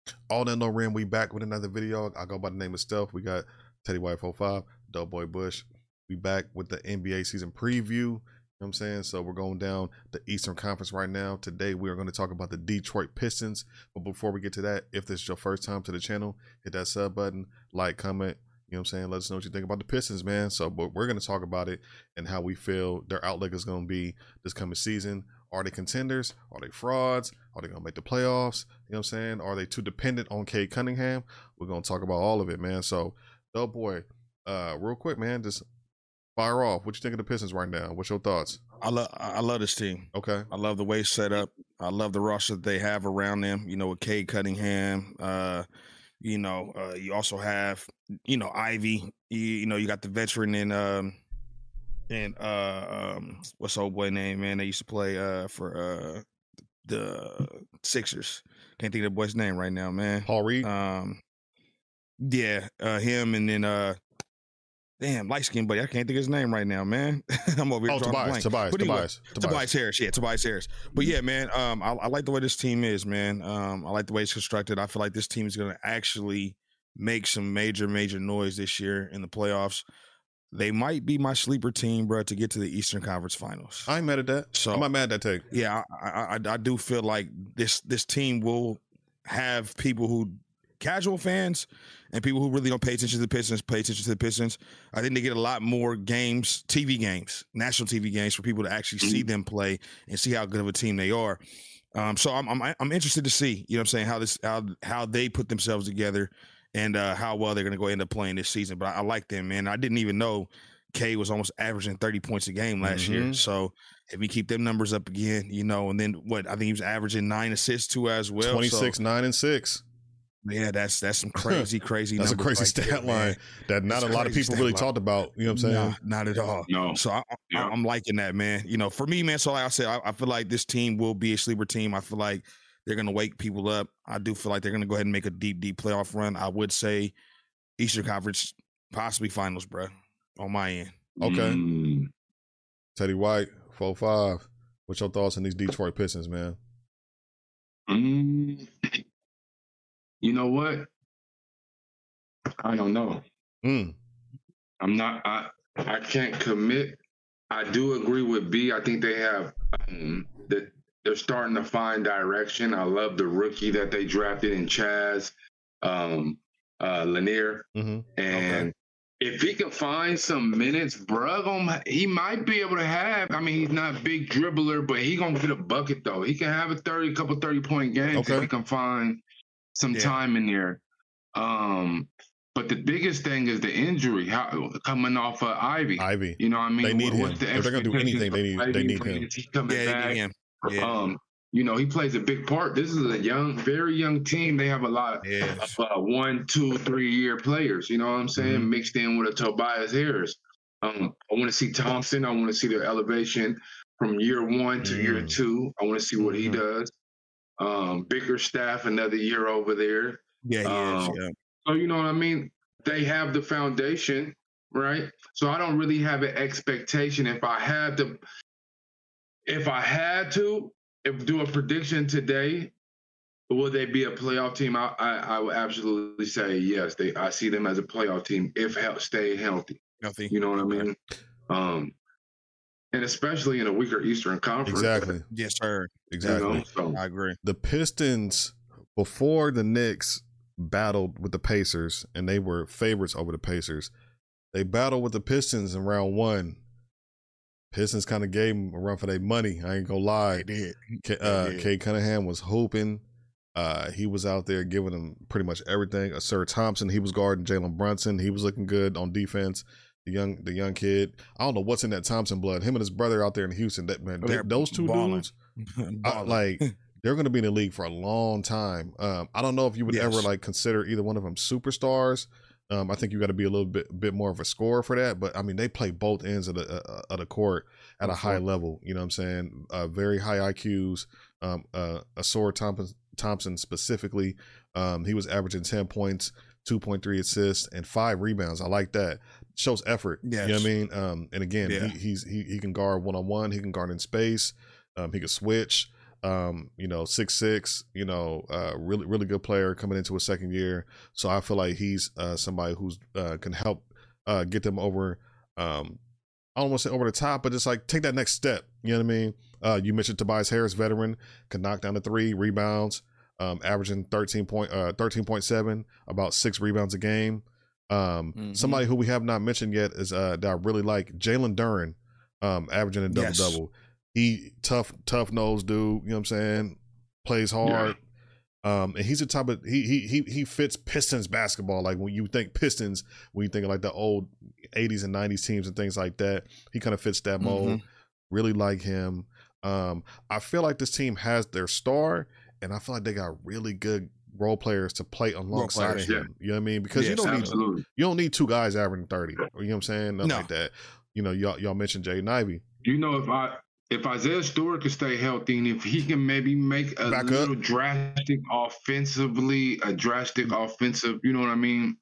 All that no rim, we back with another video. I go by the name of Stealth. We got Teddy White 45, Doughboy Bush. We back with the NBA season preview. You know what I'm saying? So we're going down the Eastern Conference right now. Today we are going to talk about the Detroit Pistons. But before we get to that, if this is your first time to the channel, hit that sub button, like, comment. You know what I'm saying? Let us know what you think about the Pistons, man. So but we're going to talk about it and how we feel their outlook is going to be this coming season. Are they contenders? Are they frauds? Are they going to make the playoffs? You know what I'm saying? Are they too dependent on Cade Cunningham? We're going to talk about all of it, man. So, Doughboy, real quick, man, just fire off. What you think of the Pistons right now? What's your thoughts? I love this team. Okay. I love the way it's set up. I love the roster that they have around them, you know, with Cade Cunningham. You also have, Ivy. You got the veteran in what's the old boy name, man? They used to play for the Sixers. Can't think of the boy's name right now, man. Paul Reed. Him, and then damn, light skin buddy. I can't think of his name right now, man. I'm over here drawing a blank. Tobias Harris. Yeah, Tobias Harris. But yeah, man, I like the way this team is, man. I like the way it's constructed. I feel like this team is going to actually make some major noise this year in the playoffs. They might be my sleeper team, bro, to get to the Eastern Conference Finals. I ain't mad at that. So I'm not mad at that take. Yeah, I do feel like this team will have people who casual fans and people who really don't pay attention to the Pistons. I think they get a lot more games, TV games, national TV games, for people to actually see them play and see how good of a team they are. So I'm interested to see, you know what I'm saying, how they put themselves together and how well they're going to go end up playing this season. But I like them, man. I didn't even know K was almost averaging 30 points a game last year. So if we keep them numbers up again, and then I think he was averaging 9 assists too as well. 26, 9, and 6. Yeah, that's some crazy that's a crazy stat line that not a lot of people really talked about. You know what I'm saying? Not at all. No. So I'm liking that, man. For me, man. So like I said, I feel like this team will be a sleeper team. I feel like they're going to wake people up. I do feel like they're going to go ahead and make a deep playoff run. I would say Eastern Conference, possibly Finals, bro, on my end. Okay. Teddy White, 4-5. What's your thoughts on these Detroit Pistons, man? You know what? I don't know. I'm not. I can't commit. I do agree with B. I think they have that. They're starting to find direction. I love the rookie that they drafted in Chaz Lanier. And if he can find some minutes, bro, he might be able to have. I mean, he's not a big dribbler, but he gonna get a bucket though. He can have a couple 30-point games if he can find some time in there. But the biggest thing is the injury, coming off of Ivy. You know what I mean? They need him. If they're going to do anything, they need him. He's coming back. He plays a big part. This is a very young team. They have a lot of 1, 2, 3 year players. You know what I'm saying? Mixed in with a Tobias Harris. I want to see Thompson. I want to see their elevation from year 1 to year 2. I want to see what he does. Bickerstaff, another year over there. So you know what I mean? They have the foundation, right? So I don't really have an expectation. If I had to do a prediction today, will they be a playoff team? I would absolutely say yes. I see them as a playoff team if stay healthy. You know what I mean? And especially in a weaker Eastern Conference. Exactly. Yes, sir. Exactly. I agree. The Pistons, before the Knicks battled with the Pacers, and they were favorites over the Pacers, they battled with the Pistons in round 1. Pistons kind of gave them a run for their money. I ain't gonna lie. They did. Cade Cunningham was hooping. He was out there giving them pretty much everything. Sir Thompson, he was guarding Jalen Brunson. He was looking good on defense. The young kid. I don't know what's in that Thompson blood. Him and his brother out there in Houston. Those two dudes, they're going to be in the league for a long time. I don't know if you would ever consider either one of them superstars. I think you got to be a little bit more of a scorer for that. But I mean, they play both ends of the court at a high level. You know what I'm saying? Very high IQs. Asor Thompson specifically, he was averaging 10 points, 2.3 assists, and 5 rebounds. I like that. Shows effort. Yes. You know what I mean? And again, he can guard one-on-one. He can guard in space. He can switch. You know, 6'6", you know, really, really good player coming into his second year. So I feel like he's somebody who's can help get them over, I don't want to say over the top, but just like take that next step. You know what I mean? You mentioned Tobias Harris, veteran, can knock down the 3, rebounds, averaging 13.7, about 6 rebounds a game. Somebody who we have not mentioned yet is that I really like, Jalen Duren, averaging a double-double. He tough nosed dude, you know what I'm saying? Plays hard. And he's the type of he fits Pistons basketball. Like when you think Pistons, when you think of like the old 80s and 90s teams and things like that, he kind of fits that mold. Really like him. I feel like this team has their star, and I feel like they got really good role players to play alongside of him. You know what I mean? Because you don't need 2 guys averaging 30. You know what I'm saying? Nothing like that. You know, y'all mentioned Jaden Ivey. You know, if Isaiah Stewart can stay healthy, and if he can maybe make a drastic offensive, you know what I mean?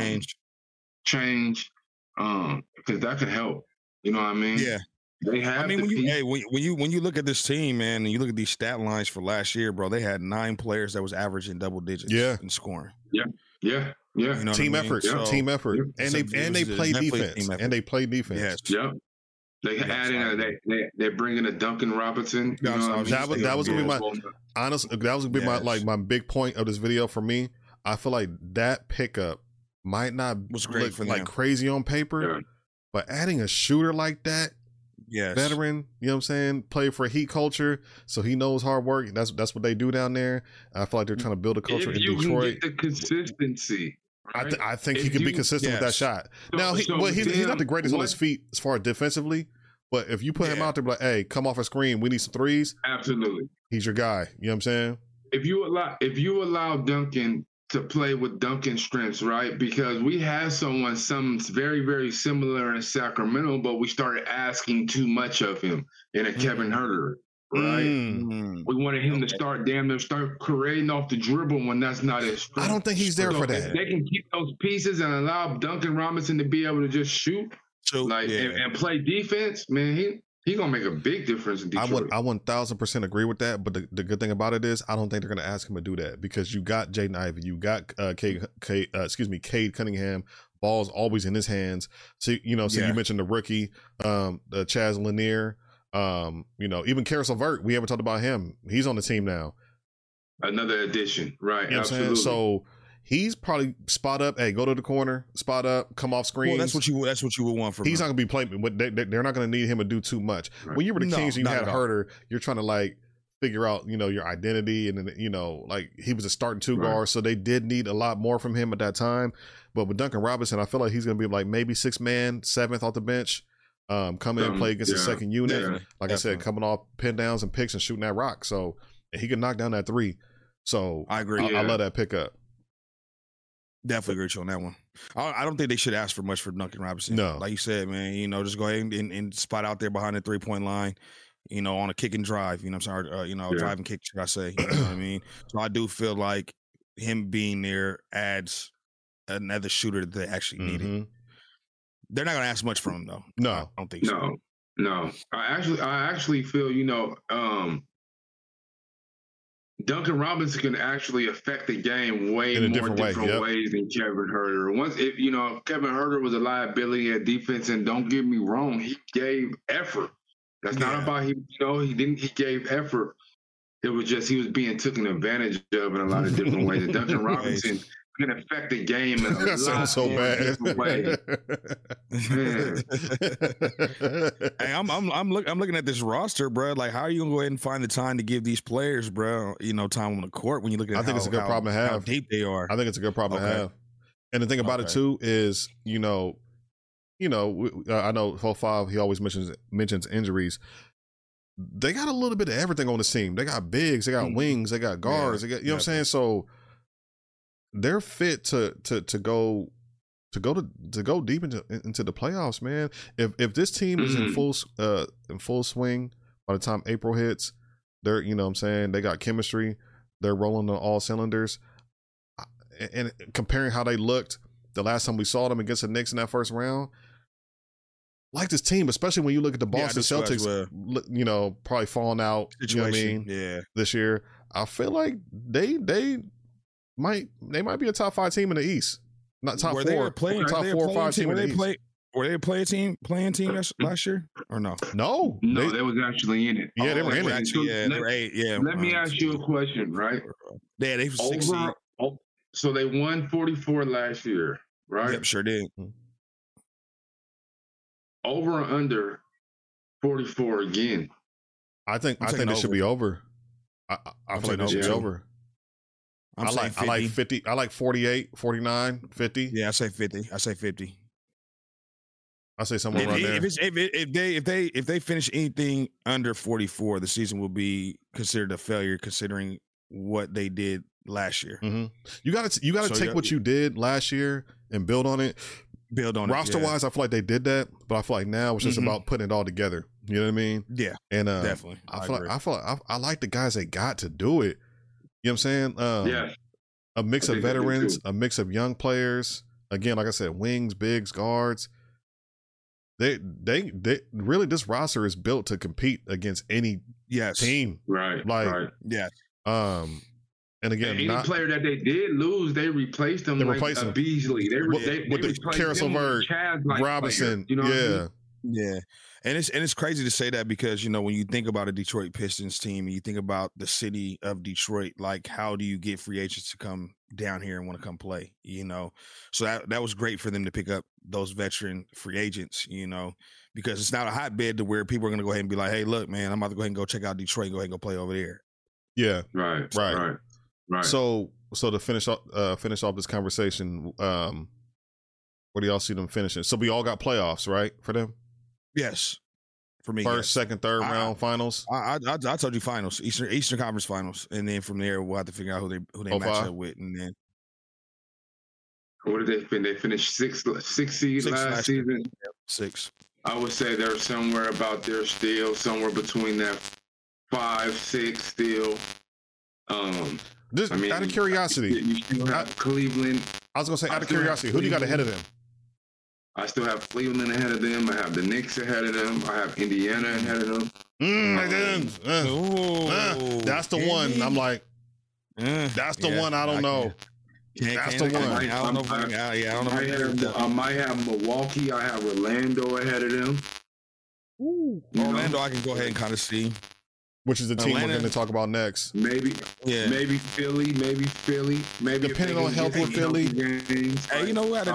Change, because that could help. You know what I mean? Yeah. They have. I mean, when you look at this team, man, and you look at these stat lines for last year, bro, they had 9 players that was averaging double digits in scoring. Yeah. You know team effort, team effort, and they play defense, Yes. Yeah. They add in they're bringing a Duncan Robinson. You know that was gonna be my honestly. That was gonna be my big point of this video for me. I feel like that pickup might not look like crazy on paper, but adding a shooter like that, veteran, you know what I'm saying, play for Heat culture, so he knows hard work. That's what they do down there. I feel like they're trying to build a culture in Detroit. Can get the consistency. Right? I think he can be consistent with that shot. Now, he's not the greatest on his feet as far as defensively, but if you put him out there, like, hey, come off a screen, we need some threes. Absolutely, he's your guy. You know what I'm saying? If you allow Duncan to play with Duncan's strengths, right? Because we had something very, very similar in Sacramento, but we started asking too much of him in a Kevin Huerter. Right, we wanted him to start creating off the dribble when that's not his strength. I don't think he's there for that. If they can keep those pieces and allow Duncan Robinson to be able to just shoot, and play defense, man, he gonna make a big difference in Detroit. I 1000% agree with that. But the good thing about it is, I don't think they're gonna ask him to do that because you got Jaden Ivey, you got Cade Cunningham. Ball's always in his hands. So you mentioned the rookie, the Chaz Lanier. You know, even Karis LeVert, we haven't talked about him. He's on the team now. Another addition, right? You know absolutely. So he's probably spot up. Hey, go to the corner, spot up, come off screens. Well, that's what you would want from him. He's not gonna be playing, but they're not gonna need him to do too much. Right. When you were the Kings, and you had Huerter, you're trying to like figure out, you know, your identity, and then, you know, like he was a starting 2 guard, so they did need a lot more from him at that time. But with Duncan Robinson, I feel like he's gonna be like maybe 6 man, 7th off the bench. Come in and play against the second unit. Like definitely. I said, coming off pin downs and picks and shooting that rock. So he can knock down that 3. So I agree. I love that pickup. Definitely agree with you on that one. I don't think they should ask for much for Duncan Robinson. No. Like you said, man, you know, just go ahead and spot out there behind the 3-point line, you know, on a kick and drive, you know what I'm saying? Drive and kick, should I say. You know what I mean? So I do feel like him being there adds another shooter that they actually needed. They're not going to ask much from him, though. No, I don't think so. No. I actually feel, you know, Duncan Robinson can actually affect the game way more different ways than Kevin Huerter. Kevin Huerter was a liability at defense, and don't get me wrong, he gave effort. That's not about him. He gave effort. It was just he was being taken advantage of in a lot of different ways. And Duncan Robinson can affect the game in a lot more different ways. Hey, I'm looking at this roster, bro. Like, how are you gonna go ahead and find the time to give these players, bro, time on the court when you look at? I think it's a good problem to have. How deep they are. I think it's a good problem to have. And the thing about it too is, I know 4-5. He always mentions injuries. They got a little bit of everything on the team. They got bigs, they got wings, they got guards. They got, you know what I'm saying? So they're fit to go deep into the playoffs, man. If this team is in full swing by the time April hits, they're, you know what I'm saying, they got chemistry, they're rolling on all cylinders. And comparing how they looked the last time we saw them against the Knicks in that first round, like this team, especially when you look at the Boston Celtics, probably falling out. Situation. This year. I feel like they might be a top 5 team in the East. Not top 4. Top 4 or 5 team in the East. Were they a playing team last year or no? No, they was actually in it. Yeah, they were in it. They were 8. Yeah. Let me ask you a question, right? Yeah, they were 6. So they won 44 last year, right? Yep, sure did. Over or under 44 again? I think it should be over. I feel like it should be over. I like 50. I like 48, 49, 50. Yeah, I say 50. I say somewhere around there. If they finish anything under 44, the season will be considered a failure, considering what they did last year. Mm-hmm. You got to take what you did last year and build on it. Roster wise, I feel like they did that, but I feel like now it's just about putting it all together. You know what I mean? Yeah, and definitely. I like the guys they got to do it. You know what I'm saying? A mix of veterans, a mix of young players. Again, like I said, wings, bigs, guards. They really, this roster is built to compete against any team. Right. Yeah. And again, any player that they did lose, they replaced them. Beasley. They with Caris LeVert, Robinson. You know yeah. And it's crazy to say that because, when you think about a Detroit Pistons team and you think about the city of Detroit, like how do you get free agents to come down here and want to come play, So that was great for them to pick up those veteran free agents, because it's not a hotbed to where people are going to go ahead and be like, hey, look, man, I'm about to go ahead and go check out Detroit and go ahead and go play over there. Yeah. Right. So to finish off this conversation, where do y'all see them finishing? So we all got playoffs, right, for them? Yes, for me. First, second, third round finals. I told you finals, Eastern Conference Finals, and then from there we'll have to figure out who they match up with, and then. What did they finish? They finished six seed last season. 6. I would say they're somewhere about there still, somewhere between that 5, 6 still. Just out of curiosity, you still have Cleveland. I was gonna say, out of curiosity, who do you got ahead of them? I still have Cleveland ahead of them. I have the Knicks ahead of them. I have Indiana ahead of them. That's the one. I'm like, that's the one. I don't know. That's the one. I might have Milwaukee. I have Orlando ahead of them. Orlando, I can go ahead and kind of see. Which is the team we're going to talk about next. Maybe Philly. Maybe depending on health with Philly. Hey, you know what?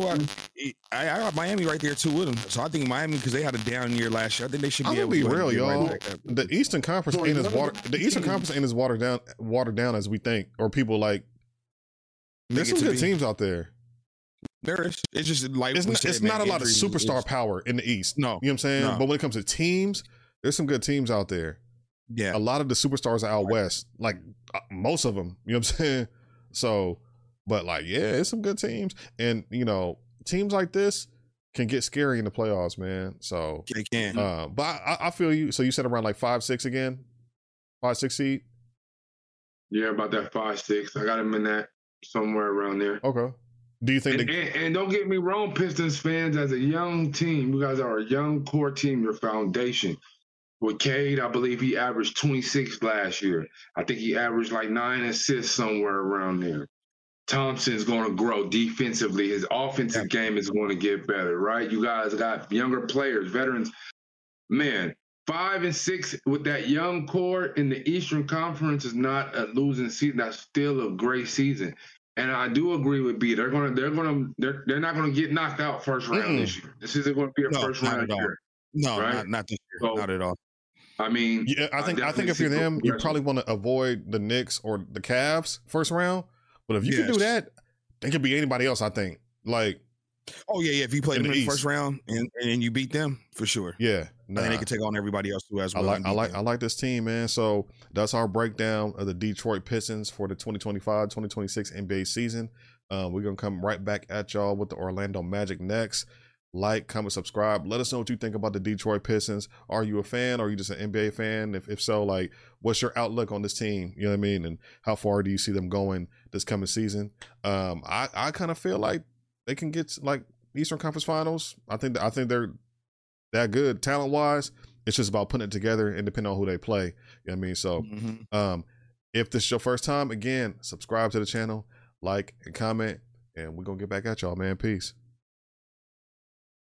I got Miami right there too with them. So I think Miami, because they had a down year last year, I think they should be able to be real, y'all. The Eastern Conference ain't as watered down as we think, or people like. There's some good teams out there. There is. It's just like it's not a lot of superstar power in the East. No, you know what I'm saying. No. But when it comes to teams, there's some good teams out there. Yeah, a lot of the superstars are out west, like most of them. You know what I'm saying? So, but it's some good teams, and teams like this can get scary in the playoffs, man. So they can. But I feel you. So you said around 5-6 again, 5-6 seed. Yeah, about that 5-6. I got him in that somewhere around there. Okay. Do you think? And don't get me wrong, Pistons fans, as a young team, you guys are a young core team. Your foundation. With Cade, I believe he averaged 26 last year. I think he averaged 9 assists somewhere around there. Thompson's going to grow defensively. His offensive game is going to get better, right? You guys got younger players, veterans. Man, 5 and 6 with that young core in the Eastern Conference is not a losing season. That's still a great season. And I do agree with B. They're not going to get knocked out first round this year. This isn't going to be a first round year. No, right? not this year. So, not at all. I mean, I think if you're them, you probably want to avoid the Knicks or the Cavs first round. But if you can do that, they could be anybody else. I think. If you play them in the first round and you beat them for sure. Yeah, and then they can take on everybody else who has. I like this team, man. So that's our breakdown of the Detroit Pistons for the 2025-2026 NBA season. We're gonna come right back at y'all with the Orlando Magic next. Like, comment, subscribe. Let us know what you think about the Detroit Pistons. Are you a fan? Or are you just an NBA fan? If so, what's your outlook on this team? You know what I mean? And how far do you see them going this coming season? I kind of feel like they can get Eastern Conference Finals. I think they're that good talent wise. It's just about putting it together and depending on who they play. You know what I mean? So if this is your first time, again, subscribe to the channel, like and comment, and we're gonna get back at y'all, man. Peace.